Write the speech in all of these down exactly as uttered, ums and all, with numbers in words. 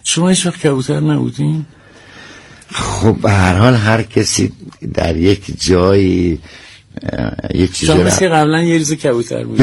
شما هیچ وقت کبوتر نبودین؟ خب به هر حال هر کسی در یک جایی یک چیزی شما مثل قبلا یه ریز کبوتر بودین.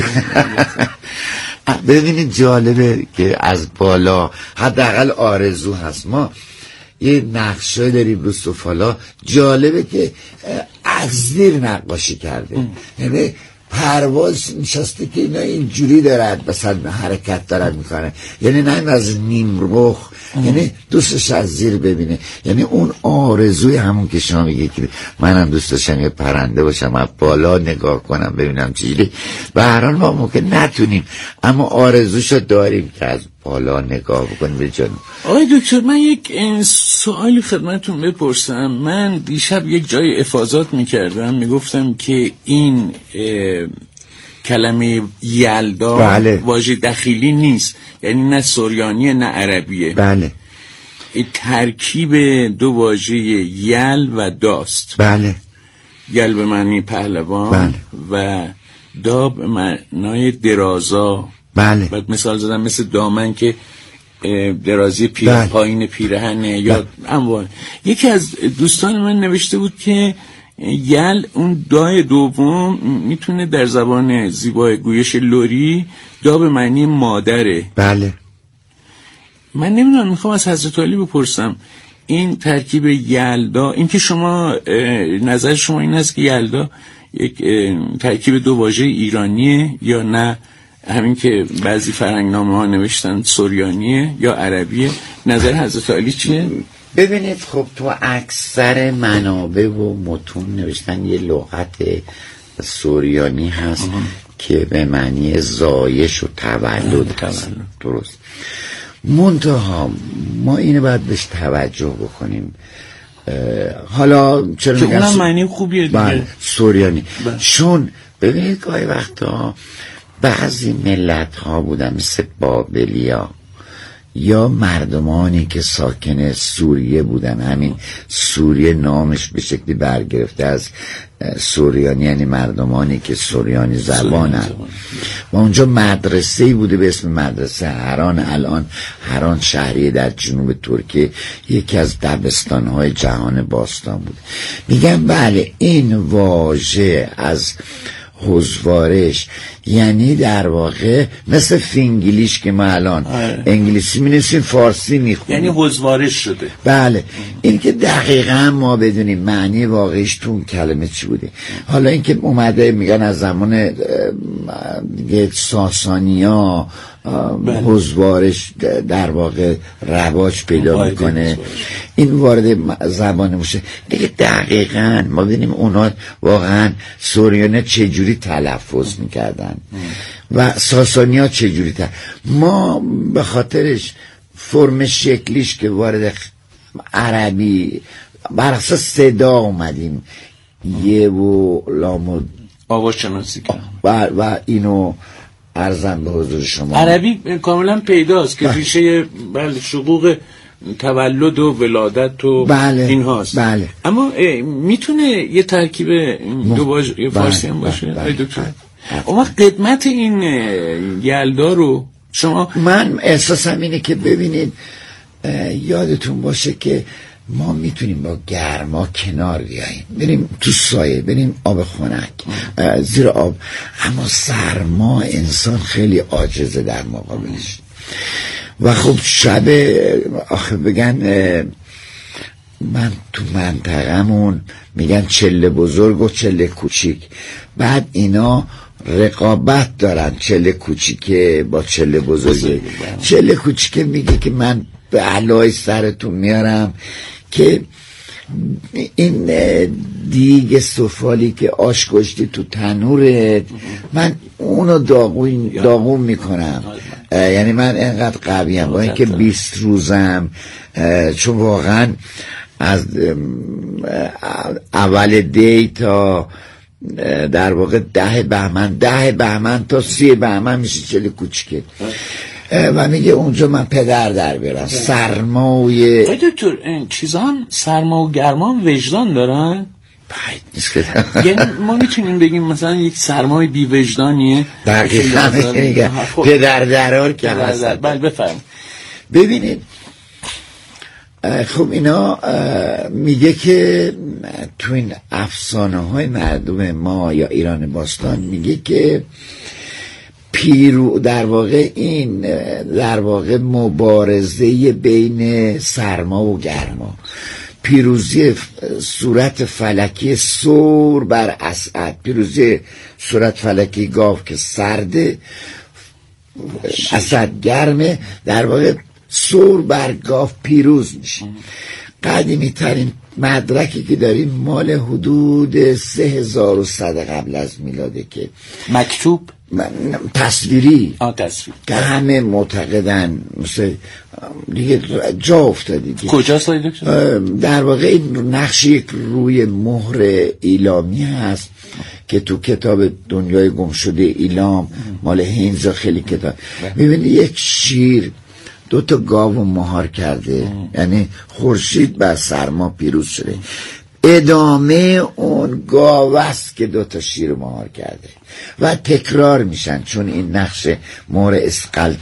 ببینید جالبه که از بالا حداقل آرزو هست. ما یه نقشه داریم رو سفالا، جالبه که از زیر نقاشی کرده، یعنی پرواز نشسته که اینا اینجوری دارد مثلا حرکت دارد میکنه، یعنی نه از نیم رخ، یعنی دوستش از زیر ببینه. یعنی اون آرزوی همون که شما میگه که منم دوست داشتم یه پرنده باشم از بالا نگاه کنم ببینم چیزی. به هر حال ما ممکن نتونیم اما آرزوشو داریم که از بالا نگاه بکنیم به جنوب. آقای دکتر من یک سوالی خدمتتون بپرسم. من دیشب یک جای افاضات میکردم، میگفتم که این کلمه یلدا بله. واژه دخیلی نیست، یعنی نه سریانیه نه عربیه. بله. ترکیب دو واژه یل و داست. بله. یل به معنی پهلوان. بله. و دا به معنای درازا. بله. بعد مثال زدم مثل دامن که درازی پیر بله. پایین پیرهنه یا انواع. یکی از دوستان من نوشته بود که یل اون دای دوم میتونه در زبان زیبای گویش لری دا به معنی مادره. بله. من نمیدونم، میخوام از حضرت علی بپرسم این ترکیب یلدا، این که شما نظر شما این است که یلدا یک ترکیب دو واژه ایرانیه یا نه همین که بعضی فرهنگنامه ها نوشتن سریانیه یا عربیه؟ نظر حضرت علی چیه؟ ببینید خب تو اکثر منابع و متون نوشتن یه لغت سریانی هست آه. که به معنی زایش و تولد هست. درست. منتها ما اینو باید بهش توجه بکنیم. حالا چرا میگن اونم معنی خوبیه دیگه بله سریانی بله. چون ببینید گاهی وقتا بعضی ملت ها بودن مثل بابلیا یا مردمانی که ساکن سوریه بودن، همین سوریه نامش به شکلی برگرفته از سوریانی، یعنی مردمانی که سوریانی زبانن. و اونجا مدرسه‌ای بوده به اسم مدرسه هران. الان هران شهری در جنوب ترکیه یکی از دبستان‌های جهان باستان بوده. میگن بله این واژه از حضوارش یعنی در واقع مثل فینگلیش که ما الان آه. انگلیسی می‌نویسیم فارسی میخونیم، یعنی حضوارش شده. بله. این که دقیقاً ما بدونیم معنی واقعیش تو اون کلمه چی بوده. حالا این که اومده میگن از زمان دیگه ساسانیا حضوارش در واقع رواج پیدا میکنه، این وارد زبان میشه دیگه. دقیقاً ما ببینیم اونا واقعاً سوریانه چجوری تلفظ میکردن و ساسانیا چجوری تلفظ. ما به خاطرش فرم شکلیش که وارد عربی بر اساس صدا اومدیم یه و لامو آواز شناسی و, و اینو عرضم به حضور شما. عربی کاملا پیداست که ریشه بله شقوق تولد و ولادت و بله. این هاست. بله. اما میتونه یه ترکیب دو واژه فارسی هم باشه بله. دکتر. اما قدمت این یلدا رو شما من احساسم اینه که ببینید یادتون باشه که ما میتونیم با گرما کنار بیاییم، بریم تو سایه، بریم آب خنک زیر آب، اما سرما انسان خیلی عاجزه در مقابلش. و خب شب آخه بگن من تو منطقمون میگن چله بزرگ و چله کوچیک، بعد اینا رقابت دارن، چله کوچیکه با چله بزرگه. چله کوچیکه میگه که من به علای سرتون میارم که این دیگ سفالی که آش کشتی تو تنورت من اونو داغون داغون میکنم. یعنی من اینقدر قویم با اینکه بیست روزم، چون واقعا از اول دی تا در واقع ده بهمن ده بهمن تا سی بهمن میشه چلی کوچیکه و میگه اونجا من پدر در بیارم. سرمایه آی دکتر این چیزا هم سرما و گرما هم وجدان دارن؟ باید نیست که یعنی ما میتونیم بگیم مثلا یک سرمای بی وجدانیه دقیقا میگه پدر درار که هست. بله بفرم. ببینید خب اینا میگه که تو این افسانه های مردم ما یا ایران باستان میگه که پیرو در واقع این در واقع مبارزه بین سرما و گرما، پیروزی صورت فلکی سور بر اسعد، پیروزی صورت فلکی گاو که سرده، اسعد گرمه، در واقع سور بر گاو پیروز میشه. قدیمی ترین مدرکی که داریم مال حدود سه هزار و صد قبل از میلاده که مکتوب تصویری آه تصویر که همه معتقدن مثل دیگه جا افتادی. کجاست آقای دکتر؟ در واقع این نقش یک روی مهر ایلامی هست که تو کتاب دنیای گم شده ایلام مال هینزا خیلی کتاب میبینی یک شیر دو تا گاو مهار کرده، یعنی خورشید بر سرما پیروز شده، ادامه اون گاو است که دو تا شیر مهار کرده و تکرار میشن چون این نقش مهر اسقلت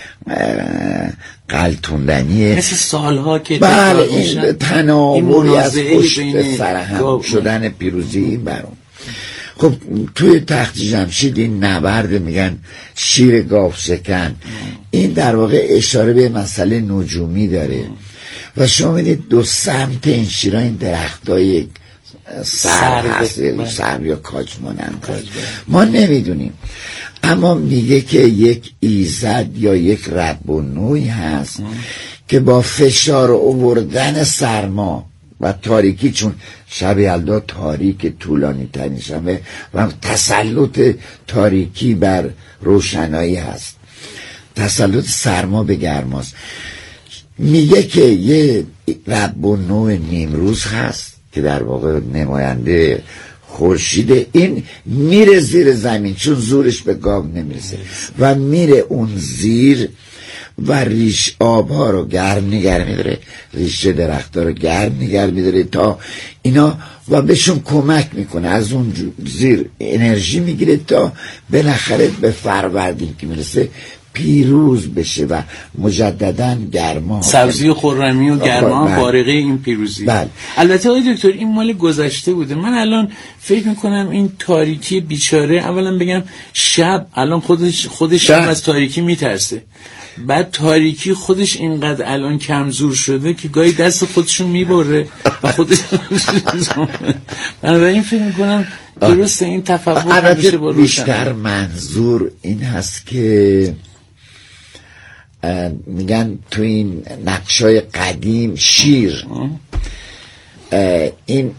قلتوندنیه مثل سالها که بله این تناوری از پشت سرهم شدن پیروزی این برون. خب توی تخت جمشید این نبرد میگن شیر گاو شکن، این در واقع اشاره به مسئله نجومی داره و شما میدید دو سمت این شیرها این درخت های سر هست، سر یا کاج مانند ما نمیدونیم، اما میگه که یک ایزد یا یک رب و نوعی هست که با فشار آوردن سرما و تاریکی، چون شب یلدا تاریک طولانی ترین شبه و تسلط تاریکی بر روشنایی هست، تسلط سرما به گرماست، میگه که یه رب و نوع نیمروز هست که در واقع نماینده خورشید، این میره زیر زمین چون زورش به گاو نمیرسه و میره اون زیر و ریش آبها رو گرم نگر میداره، ریشه درخت ها رو گرم نگر میداره تا اینا و بهشون کمک میکنه، از اون زیر انرژی میگیره تا بالاخره به فروردین که میرسه پیروز بشه و مجددا گرما، سبزی و خرمی و گرما بارقه این پیروزی. بله. البته آقای دکتر این مال گذشته بوده، من الان فکر میکنم این تاریکی بیچاره، اولا بگم شب الان خودش خودش شب از تاریکی میترسه، بعد تاریکی خودش اینقدر الان کمزور شده که گاهی دست خودشون میبره و خودش بنابراین فکر میکنم درسته این تفاوت همیشه با بیشتر منظور این هست که میگن تو این نقشای قدیم شیر این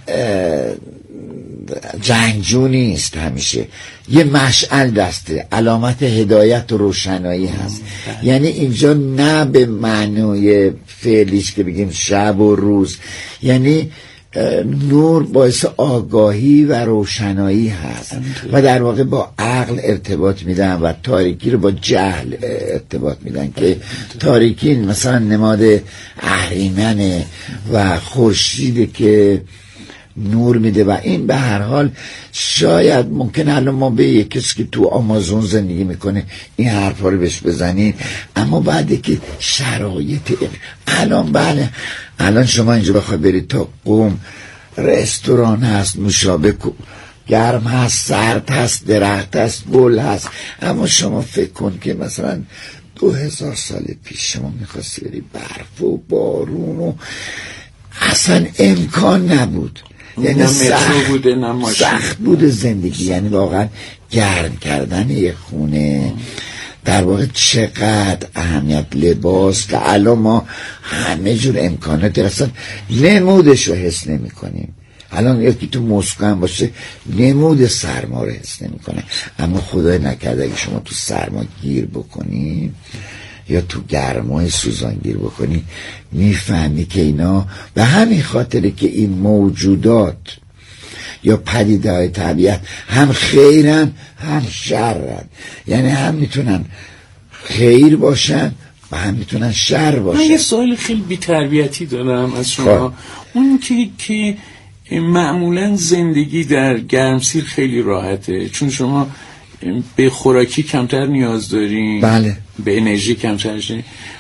جنگجو نیست، همیشه یه مشعل دسته، علامت هدایت و روشنایی هست. یعنی اینجا نه به معنای فعلیش که بگیم شب و روز، یعنی نور باعث آگاهی و روشنایی هست و در واقع با عقل ارتباط میدن و تاریکی رو با جهل ارتباط میدن که تاریکی مثلا نماد اهریمنه و خورشید که نور میده و این به هر حال شاید ممکن الان ما به یک کسی که تو آمازون زندگی میکنه این حرفا رو بهش بزنین، اما بعد که شرایط الان بله الان شما اینجا بخوای برید تا قم رستوران هست، نوشابه گرم هست، سرد هست، درخت هست، گل هست، اما شما فکر کن که مثلا دو هزار سال پیش شما میخواستی بری برف و بارون و اصلا امکان نبود، یعنی سخت بوده نه ماشین، سخت بوده زندگی، یعنی واقعا گرم کردن یه خونه در واقع چقدر اهمیت، لباس که الان ما همه جور امکانات اصلا نمودش رو حس نمی کنیم. الان یکی تو مسکو هم باشه نمود سرما رو حس نمی کنه، اما خدای نکرده اگه شما تو سرما گیر بکنی یا تو گرمای سوزان گیر بکنی میفهمی که اینا به همین خاطره که این موجودات یا پدیده های طبیعت هم خیرن هم شرن، یعنی هم میتونن خیر باشن و هم میتونن شر باشن. من یه سوال خیلی بی تربیتی دارم از شما، اون که که معمولا زندگی در گرمسیر خیلی راحته چون شما به خوراکی کمتر نیاز دارین، بله، به انرژی کمتر دارین،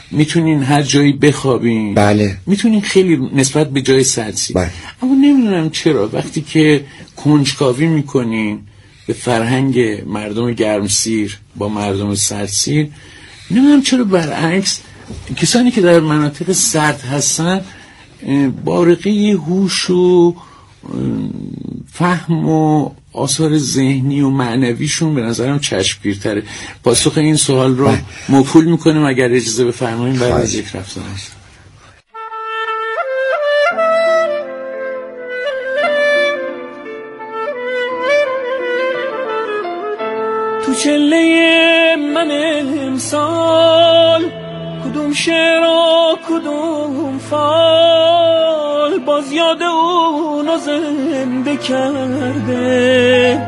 میتونین هر جایی بخوابین. بله. میتونین خیلی نسبت به جای سردسیر. بله. اما نمیدونم چرا وقتی که کنجکاوی میکنین به فرهنگ مردم گرمسیر با مردم سردسیر، نمیدونم چرا برعکس کسانی که در مناطق سرد هستن بارقه هوش و فهم و آثار ذهنی و معنویشون به نظرم چشمگیرتره. پاسخ این سوال رو موکول میکنیم اگر اجازه بفرمایید بعد از یک رفتن است. تو چله من امسال کدوم شعر و کدوم فال باز یاد اونو زنده کرده.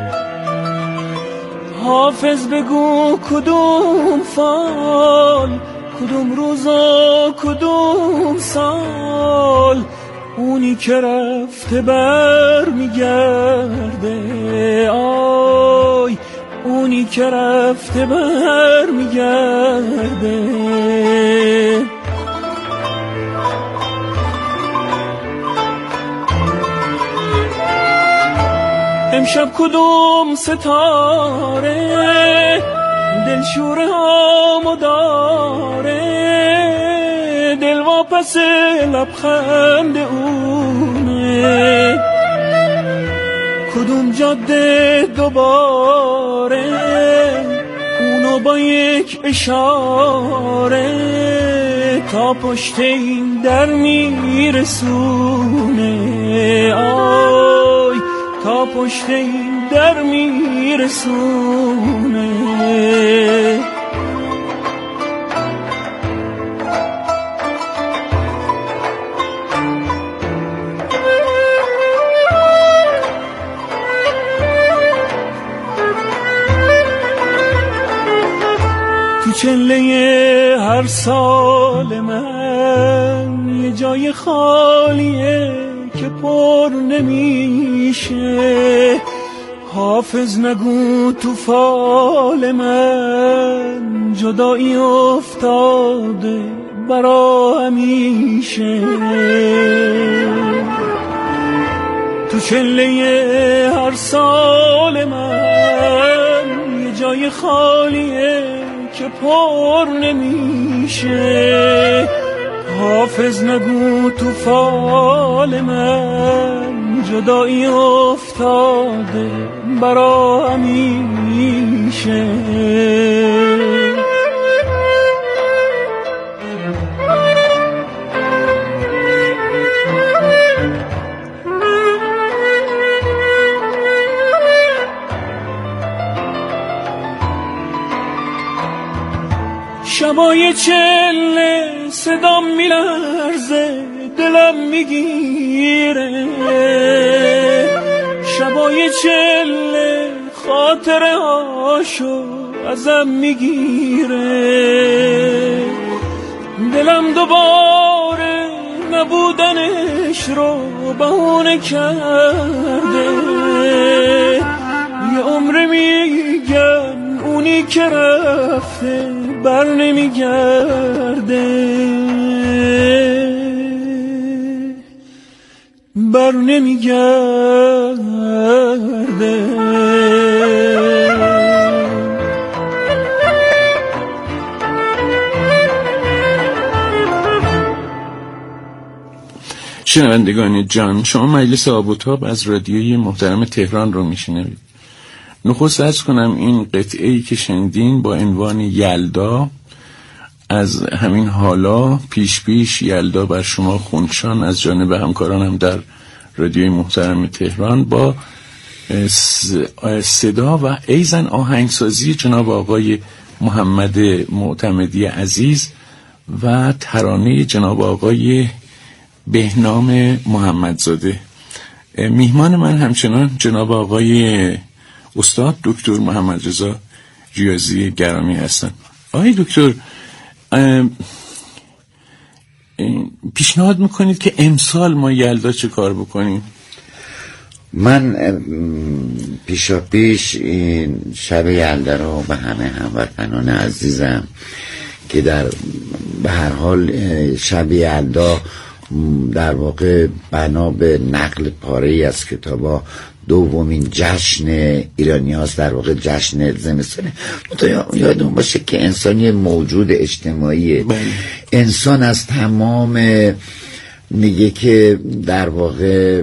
حافظ بگو کدوم فال کدوم روز و کدوم سال اونی که رفته بر میگرده. آی اونی که رفته بر میگرده. امشب کدوم ستاره دلشوره هامو داره. دل واپس لبخند اونه. کدوم جاده دوباره اونو با یک اشاره تا پشت این در میرسونه. آی تا پشت این در میرسونه. تو چله هر سال من یه جای خالیه که پر نمیشه. حافظ نگو تو فال من جدایی افتاده برا همیشه. تو چله هر سال من یه جای خالیه که پر نمیشه. حافظ نگو تو فال من جدایی افتاده برا همیشه. شبای چله صدام میلرزه دلم میگیره. شبای چله خاطره هاشو ازم میگیره. دلم دوباره نبودنش رو بهونه کرده. یه عمر میگن اونی که رفته بر نمیگرده. بر نمیگرده. شنوندگان جان، شما مجلس آب و تاب از رادیوی محترم تهران رو میشنوید. نخست عرض کنم این قطعه‌ای که شنیدین با عنوان یلدا از همین حالا پیش پیش یلدا بر شما خونشان از جانب همکارانم در رادیوی محترم تهران با صدا و ایزن آهنگسازی جناب آقای محمد معتمدی عزیز و ترانه جناب آقای بهنام محمدزاده. میهمان من همچنان جناب آقای استاد دکتر محمد رضا ریاضی گرامی هستن. آقای دکتر، پیشنهاد میکنید که امسال ما یلدا چه کار بکنیم؟ من پیشا پیش این شب یلدا رو به همه هموطنان عزیزم که در به هر حال شب یلدا در واقع بنا به نقل پاره‌ای از کتابا دومین جشن ایرانی هاست، در واقع جشن زمستانه. یادمون باشه که انسانی موجود اجتماعیه. انسان از تمام میگه که در واقع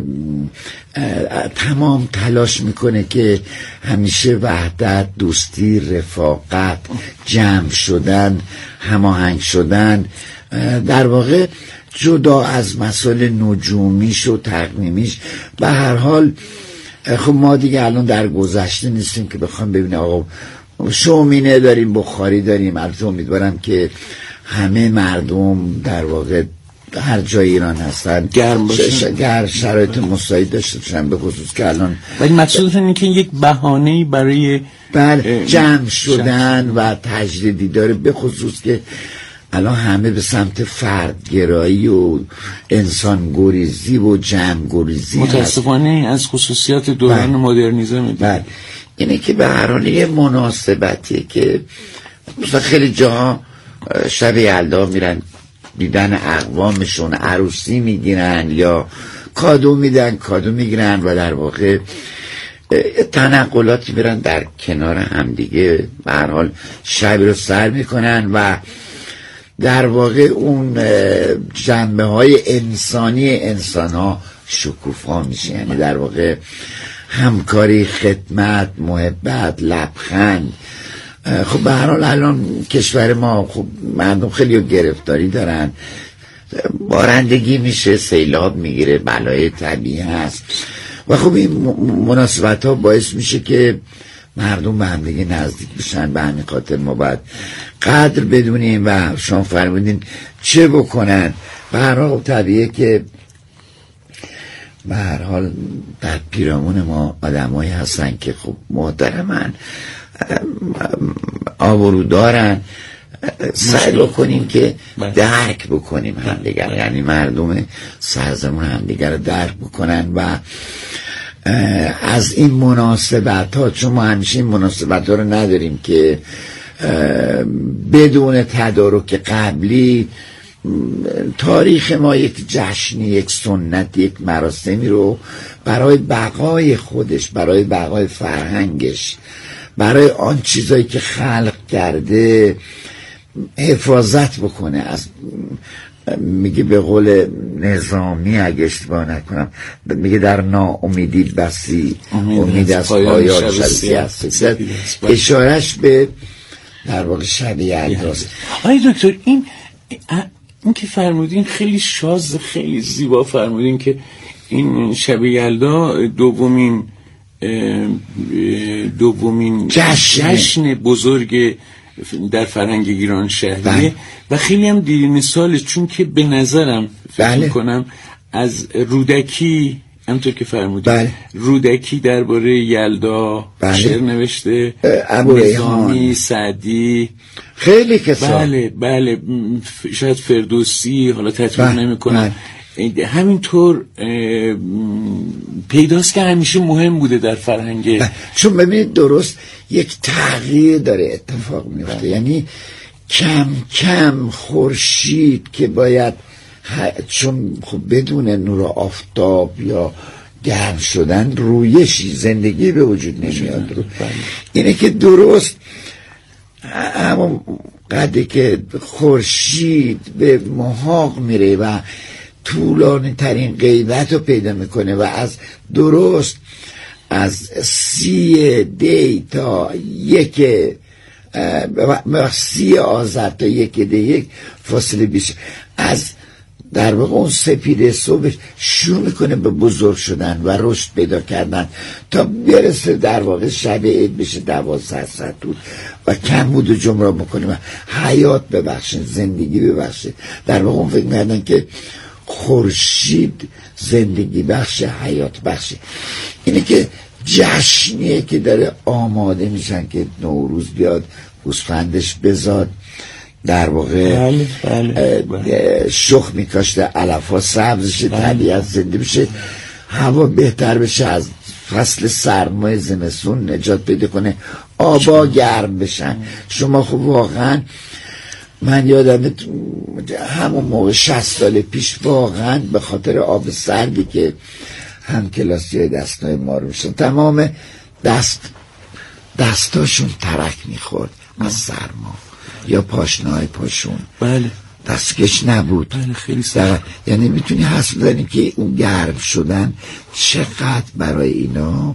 تمام تلاش میکنه که همیشه وحدت، دوستی، رفاقت، جمع شدن، هماهنگ شدن، در واقع جدا از مسائل نجومیش و تقویمیش. به هر حال خب ما دیگه الان در گذشته نیستیم که بخوام ببینیم آقا شومینه داریم، بخاری داریم. البته امیدوارم که همه مردم در واقع هر جای ایران هستن گرم باشن، گر شرایط مساعد داشته باشن، به خصوص که الان ولی مقصودتون اینه که یک بهانه‌ای برای بله جمع شدن و تجدیدی داره، به خصوص که الان همه به سمت فردگرایی و انسان گریزی و جمع گریزی متاسفانه از خصوصیات دوران مدرنیسم. بله اینه که به هر حال یه مناسبتیه که مثلا خیلی جاها شب یلدا میرن دیدن اقوامشون، عروسی میگیرن یا کادو میدن، کادو میگیرن و در واقع تنقلاتی میرن در کنار همدیگه، به هر حال شب رو سر میکنن و در واقع اون جنبه های انسانی انسان ها شکوفا میشه. یعنی در واقع همکاری، خدمت، محبت، لبخند. خب به هر حال الان کشور ما خب مردم خیلی گرفتاری دارن، بارندگی میشه، سیلاب میگیره، بلای طبیعی هست و خب این مناسبت ها باعث میشه که مردم به هم دیگه نزدیک بشن. به همین خاطر ما باید قدر بدونیم و شما فرمودین چه بکنن. به هر حال طبیعیه که به هر حال در پیرامون ما آدمایی هستن که خب محترمن، آبرو دارن. سعی بکنیم که درک بکنیم همدیگر، یعنی مردم سرزمون همدیگر رو درک بکنن و از این مناسبت ها، چون ما همیشه این مناسبت ها رو نداریم که بدون تدارک قبلی تاریخ ما یک جشنی، یک سنت، یک مراسمی رو برای بقای خودش، برای بقای فرهنگش، برای آن چیزایی که خلق کرده حفاظت بکنه. از میگه به قول نظامی اگه اشتباه نکنم میگه در ناامیدی بسی امید از پایان شبی است. اشارش به در واقع شب یلداست. آقای دکتر این این که فرمودین خیلی شاذ، خیلی زیبا فرمودین که این شب یلدا دومین دومین جشن. جشن بزرگ در فرهنگ ایران شهریه بله. و خیلی هم دیرین ساله، چون که به نظرم فکر بله. میکنم از رودکی، همطور که فرمودید بله. رودکی درباره یلدا بله. شعر نوشته، ابو نظامی، سعدی، خیلی کسا بله بله شاید فردوسی، حالا تطبیق بله. نمی کنم بله. همینطور پیداست که همیشه مهم بوده در فرهنگ. چون ببینید درست یک تغییر داره اتفاق میفته، یعنی کم کم خورشید که باید چون خب بدون نور آفتاب یا گرم شدن رویشی زندگی به وجود نمیاد. رو. اینه که درست همون قدری که خورشید به محاق میره و طولانی ترین غیبت رو پیدا میکنه و از درست از سی دی تا یک سی آذر تا یک دی یک فاصله بیش از در واقع اون سپیده صبح شروع میکنه به بزرگ شدن و رشد پیدا کردن تا برسه در واقع شب عید بشه دوازده ساعت و کم بود و جمعه بکنه و حیات ببخشه، زندگی ببخشه. در واقع اون فکر می‌کردن که خورشید زندگی بخش، حیات بخشه. اینه که جشنیه که داره آماده میشن که نوروز بیاد، گوسفندش بزاد، در واقع بله بله بله. شخ میکاشته، علف ها سبز شه، طبیعت زنده بشه، هوا بهتر بشه، از فصل سرمای زمستون نجات پیدا کنه، آبا گرم بشن. شما خب واقعا من یادم همون موقع شصت سال پیش واقعا به خاطر آب سردی که هم کلاسی های دستای ما رو میشن تمام دست دستاشون ترک میخورد از سرما یا پاشنه‌های پاشون. بله دستکش نبود. بله خیلی سخت. یعنی میتونی حس بزنی که اون گرم شدن چقدر برای اینا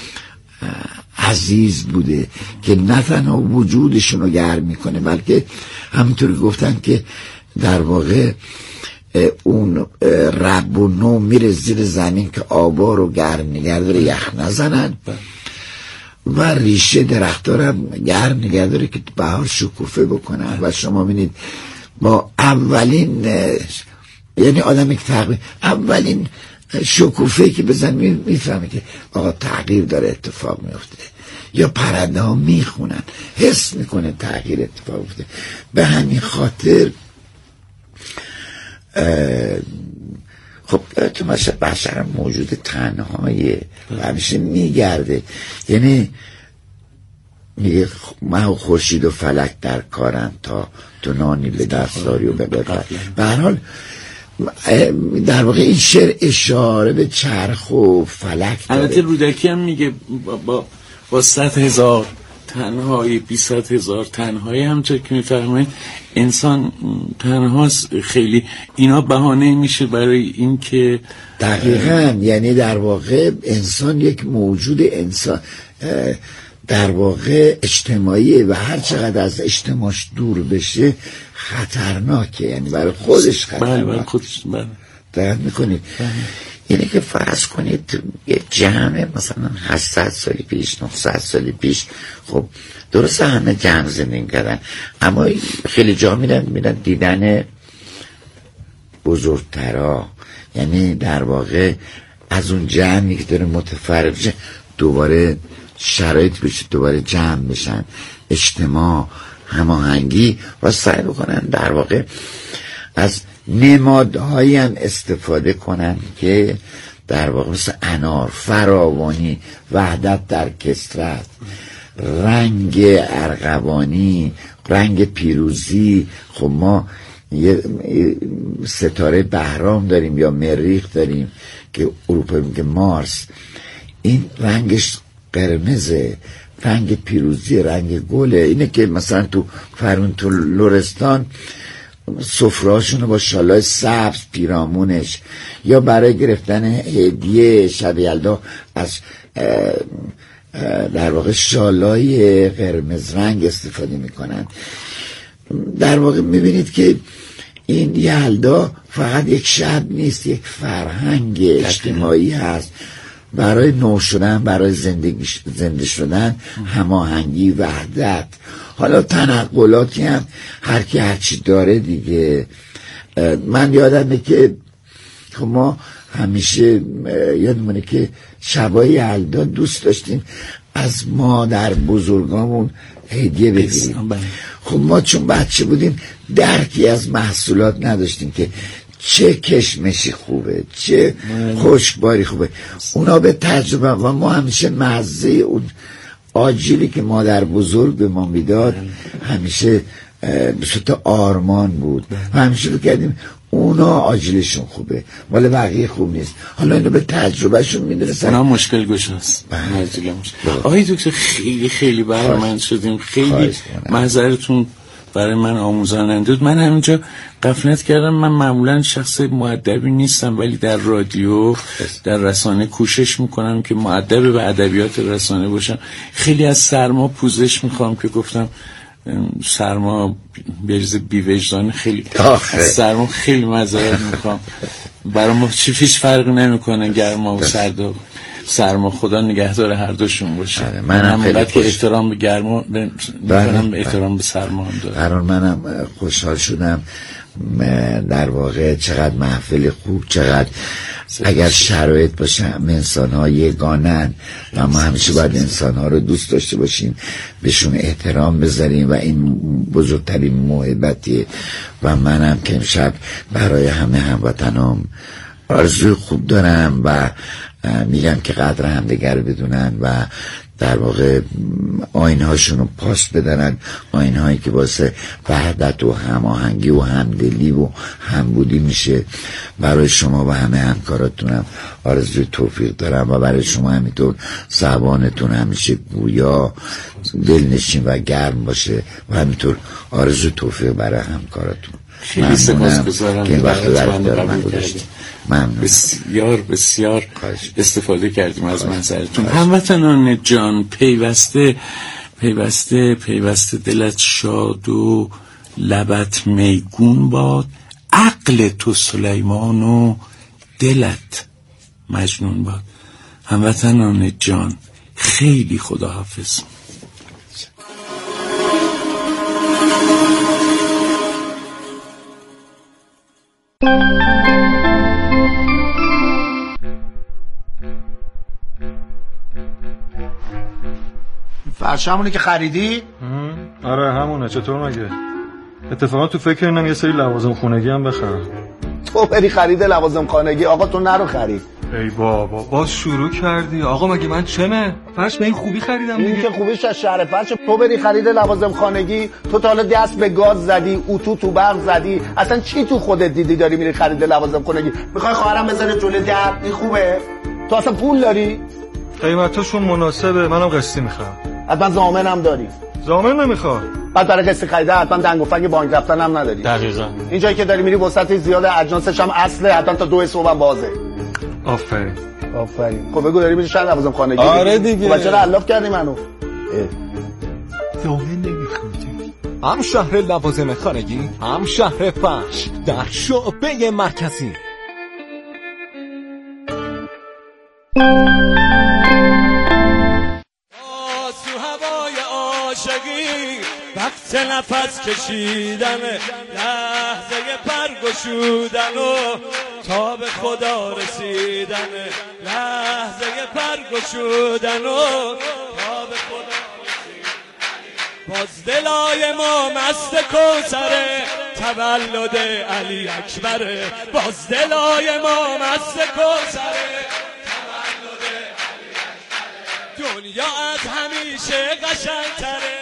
عزیز بوده که نه تنها وجودشون رو گرم میکنه بلکه همینطوری گفتن که در واقع اون رب و نو میره زیر زمین که آبا رو گرم نگه داره یخ نزنن و ریشه درخت‌ها رو گرم نگه داره که بهار شکوفه بکنن. و شما ببینید با اولین یعنی آدمی که تغییر اولین شکوفه‌ای که بزن میفهمه که آقا تغییر داره اتفاق میفته، یا پرنده ها میخونن حس میکنه تغییر اتفاق میفته. به همین خاطر خب تو مثلا بشر موجود تنهایه و همیشه میگرده، یعنی میگه من و خورشید و فلک در کارن تا تو نانی به دست داری و به ببر. به هر حال در واقع این شعر اشاره به چرخ و فلک داره. البته رودکی هم میگه با با, با صد هزار تنهایی بیصد هزار تنهایی همونطور که میفرمایید انسان تنهاست. خیلی اینا بهانه میشه برای این که دقیقاً یعنی در واقع انسان یک موجود انسان در واقع اجتماعیه و هر چقدر از اجتماعش دور بشه خطرناکه، یعنی برای خودش خطرناکه. بله برای خودش. بله درک میکنید؟ یعنی که فرض کنید یه جمع مثلا هشتصد سالی پیش نهصد سالی پیش، خب درسته همه جمع زندگی کردن اما خیلی جا میرن میرن دیدن بزرگترا، یعنی در واقع از اون جمعی که داره متفرق بشه دوباره شرایط بشه دوباره جمع بشن، اجتماع هماهنگی و سعی بکنن در واقع از نمادهایی هم استفاده کنن که در واقع مثل انار، فراوانی، وحدت در کثرت، رنگ ارغوانی، رنگ پیروزی. خب ما یه ستاره بهرام داریم یا مریخ داریم که اروپا میگه مارس، این رنگش قرمزه، رنگ پیروزی، رنگ گله. اینه که مثلا تو فرون تو لرستان سفرهاشون رو با شالای سبز پیرامونش یا برای گرفتن هدیه شب یلدا از در واقع شالای قرمز رنگ استفاده میکنن. در واقع میبینید که این یلدا فقط یک شب نیست، یک فرهنگ اجتماعی هست برای نو شدن، برای زندگی زنده شدن، هماهنگی، وحدت. حالا تنقلاتی هم هر کی هر چی داره دیگه. من یادمه که ما همیشه یادمونه که شبای یلدا دوست داشتیم از مادر بزرگامون هدیه بگیریم. خب ما چون بچه بودیم درکی از محصولات نداشتیم که چه کشمشی خوبه، چه خشکباری خوبه. اونا به تجربه و ما همیشه مزه اون آجیلی که مادر بزرگ به ما میداد همیشه به صورت آرمان بود و همیشه رو کردیم اونا آجیلشون خوبه ولی بقیه خوب نیست. حالا اینو به تجربهشون میدرسن، اونا مشکل گشاست. آقای دکتر خیلی خیلی برای من شدیم، خیلی محضرتون برای من آموزنده بود. من همینجا غفلت کردم، من معمولا شخص مؤدبی نیستم ولی در رادیو در رسانه کوشش میکنم که مؤدب به ادبیات رسانه باشم. خیلی از سرما پوزش میخوام که گفتم سرما بریز بی‌وجدان، خیلی از سرما خیلی معذرت میخوام. برای ما چی فیش فرقی نمیکنه گرما و سرد سرما، خدا نگهدار هر دوشون باشه. من هم خیلی که احترام به گرما میکنم، احترام به سرما هم دارم. قرار منم خوشحال شدم. در واقع چقدر محفل خوب، چقدر اگر شرایط باشه انسان ها یگانن و ما همیشه باید انسان ها رو دوست داشته باشیم، بهشون احترام بذاریم و این بزرگترین محبتیه. و منم که امشب برای همه هموطنام آرزوی خوب دارم و میگم که قدر همدیگر بدونن و در واقع آیین‌هاشون رو پاس بدنن، آیین‌هایی که واسه وحدت و هماهنگی و همدلی و همبودی میشه. برای شما و همه همکاراتونم آرزوی توفیق دارم و برای شما همینطور زبانتون همیشه گویا، دلنشین و گرم باشه و همینطور آرزوی توفیق برای همکاراتون. خیلی سپاسگزارم که این وقت در اختیار من گذاشتید. ممنون. بسیار بسیار استفاده کردیم از منظرتون. هموطنان جان، پیوسته پیوسته پیوسته دلت شاد و لبت میگون باد، عقل تو سلیمان و دلت مجنون باد. هموطنان جان، خیلی خداحافظ. فرش همونه که خریدی؟ آره همونه. چطور مگه؟ اتفاقا تو فکر اینم یه سری لوازم خونگی هم بخرم. تو بری خرید لوازم خانگی، آقا تو نرو خرید. ای بابا باز شروع کردی. آقا مگه من چمه؟ فرش به این خوبی خریدم دیگه. این که خوبیش از شهر فرش. تو بری خرید لوازم خانگی، تو تا حالا دست به گاز زدی، اتو تو برق زدی، اصلا چی تو خودت دیدی داری میری خرید لوازم خانگی؟ میخوای خواهرم بذاره جلوی در؟ این خوبه؟ تو اصلا پول داری؟ قیمتاشون مناسبه، منم قسطی میخوام. حتما ضامنم داری؟ ضامن نمیخوام. بعد برای قسط خریده حتما دنگ و فنگ بانک رفتن هم نداری. دقیقاً. اینجایی که داری میری وسط زیاد، اجناسش هم اصله، حتما تا دو صبح هم بازه. آفرین. آفرین. خب بگو داری میری شهر لوازم خانگی؟ آره دیگه. خب چرا علاف کردی منو؟ ضامن نمیخوام. هم شهر لوازم خانگی، هم شهر فرش در شعبه مرکزی. وقت نفس کشیدن، لحظه پرگشودن و تا به خدا رسیدن، لحظه پرگشودن و تا به خدا رسیدن. باز دلای ما مست کوثره، تولد علی اکبره. باز دلای ما مست کوثره، تولد علی اکبره. دنیا از همیشه قشنگتره،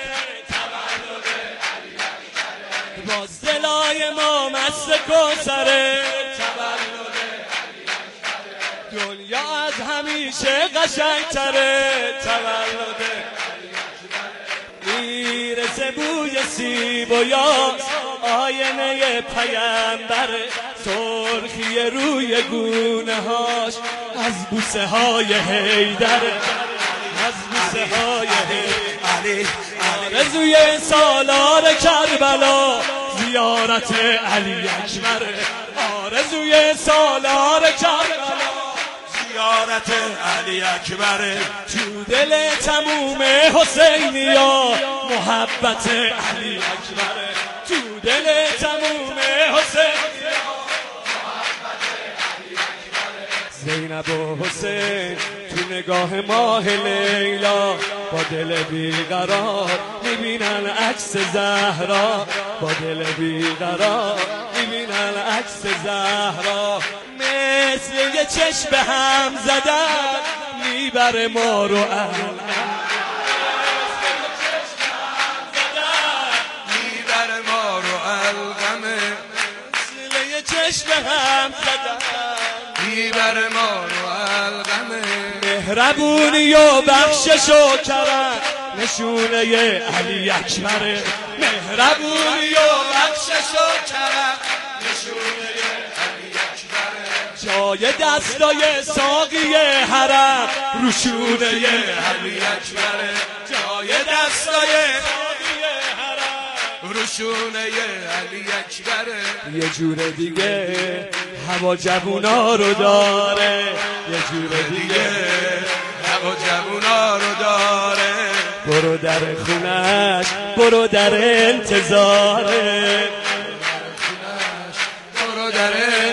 باز دلای ما مست کوثره، تولد علی اکبره. دنیا از همیشه قشنگتره، تولد علی اکبره. میرسه بوی سیب و یاس، آینه پیامبره. سرخی روی گونه هاش از بوسه های حیدره، از بوسه های حیدره. آرزوی سالار کربلا، زیارت علی اکبره. آرزوی سالار کربلا، زیارت علی اکبره. تو دل تموم حسینیا، محبت علی اکبره. تو دل تموم حسینیا، محبت علی اکبره. زینب و حسین تو نگاه ماه لیلا، با دل بیقرار میبینن عکس زهرا. با دل بیقرار میبینن عکس زهرا. مثل یه چشم هم زدن میبره ما رو علم، میبره ما رو علقمه. مثل یه چشم هم زدن میبره ما رو علقمه. مهربونی و بخشش و کرم نشونه علی اکبره. مهربونی و بخشش و کرم نشونه علی اکبره. جای دستای ساقی حرم روشونه علی اکبره. جای دستای ساقی حرم روشونه علی اکبره. یه جور دیگه هوا جوونا رو داره، یه جور دیگه هوا جوونا رو داره. برو در خونش، برو در انتظاره، برو در